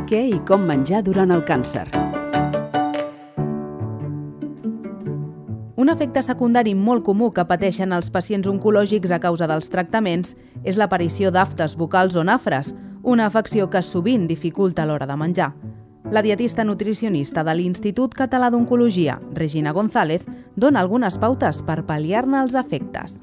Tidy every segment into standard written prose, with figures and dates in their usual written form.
Què i com menjar durant el càncer. Un efecte secundari molt comú que pateixen els pacients oncològics a causa dels tractaments és l'aparició d'aftes bucals o nafres, una afecció que sovint dificulta a l'hora de menjar. La dietista nutricionista de l'Institut Català d'Oncologia, Regina González, dona algunes pautes per pal·liar-ne els efectes.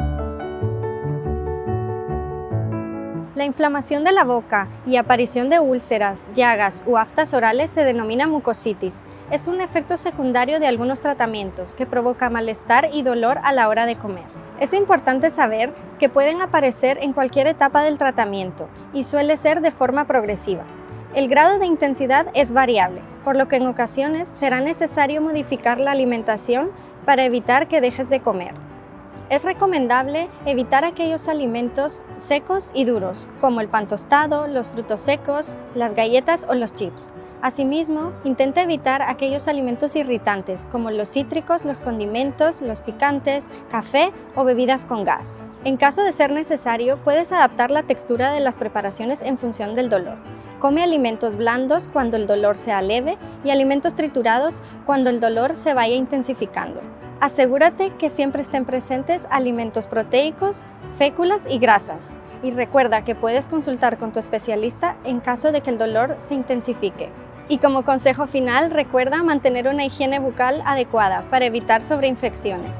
La inflamación de la boca y aparición de úlceras, llagas o aftas orales se denomina mucositis. Es un efecto secundario de algunos tratamientos que provoca malestar y dolor a la hora de comer. Es importante saber que pueden aparecer en cualquier etapa del tratamiento y suele ser de forma progresiva. El grado de intensidad es variable, por lo que en ocasiones será necesario modificar la alimentación para evitar que dejes de comer. Es recomendable evitar aquellos alimentos secos y duros, como el pan tostado, los frutos secos, las galletas o los chips. Asimismo, intenta evitar aquellos alimentos irritantes, como los cítricos, los condimentos, los picantes, café o bebidas con gas. En caso de ser necesario, puedes adaptar la textura de las preparaciones en función del dolor. Come alimentos blandos cuando el dolor sea leve y alimentos triturados cuando el dolor se vaya intensificando. Asegúrate que siempre estén presentes alimentos proteicos, féculas y grasas. Y recuerda que puedes consultar con tu especialista en caso de que el dolor se intensifique. Y como consejo final, recuerda mantener una higiene bucal adecuada para evitar sobreinfecciones.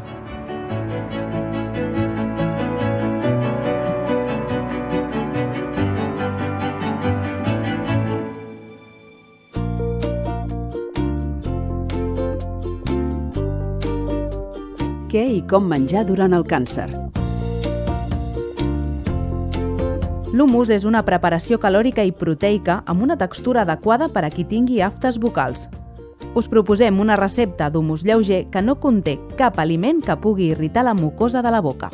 Què i com menjar durant el càncer. L'humus és una preparació calòrica i proteica amb una textura adequada per a qui tingui aftes bucals. Us proposem una recepta d'humus lleuger que no conté cap aliment que pugui irritar la mucosa de la boca.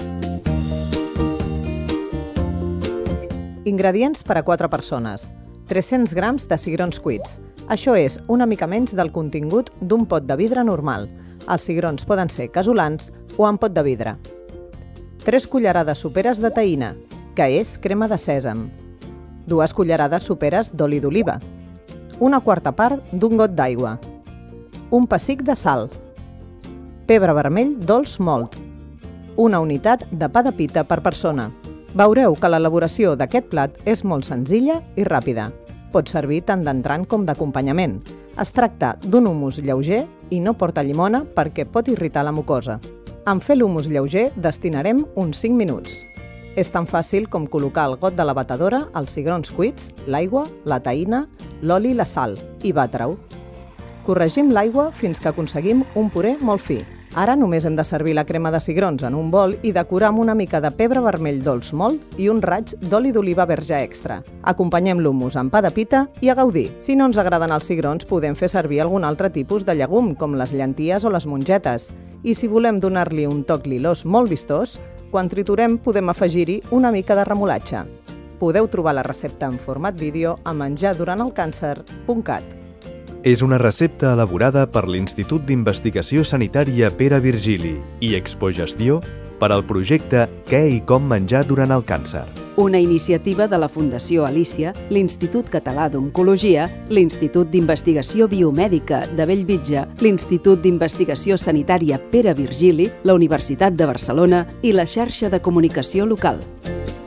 Ingredients per a 4 persones. 300 grams de cigrons cuits. Això és una mica menys del contingut d'un pot de vidre normal. Els cigrons poden ser casolans o en pot de vidre. 3 cullerades soperes de taïna, que és crema de sèsam. 2 cullerades soperes d'oli d'oliva. 1/4 part d'un got d'aigua. Un pessic de sal. Pebre vermell dolç mòlt. 1 unitat de pa de pita per persona. Veureu que l'elaboració d'aquest plat és molt senzilla i ràpida. Pot servir tant d'entrant com d'acompanyament. Es tracta d'un humus lleuger i no porta llimona perquè pot irritar la mucosa. En fer l'humus lleuger destinarem uns 5 minuts. És tan fàcil com col·locar al got de la batedora els cigrons cuits, l'aigua, la taïna, l'oli i la sal i batre-ho. Corregim l'aigua fins que aconseguim un puré molt fi. Ara només hem de servir la crema de cigrons en un bol i decorar amb una mica de pebre vermell dolç mòlt i un raig d'oli d'oliva verge extra. Acompanyem l'humus amb pa de pita i a gaudir. Si no ens agraden els cigrons, podem fer servir algun altre tipus de llegum, com les llenties o les mongetes. I si volem donar-li un toc lilós molt vistós, quan triturem podem afegir-hi una mica de remolatge. Podeu trobar la recepta en format vídeo a menjarduranthelcàncer.cat. És una recepta elaborada per l'Institut d'Investigació Sanitària Pere Virgili i Expogestió per al projecte Què i com menjar durant el càncer. Una iniciativa de la Fundació Alícia, l'Institut Català d'Oncologia, l'Institut d'Investigació Biomèdica de Bellvitge, l'Institut d'Investigació Sanitària Pere Virgili, la Universitat de Barcelona i la xarxa de comunicació local.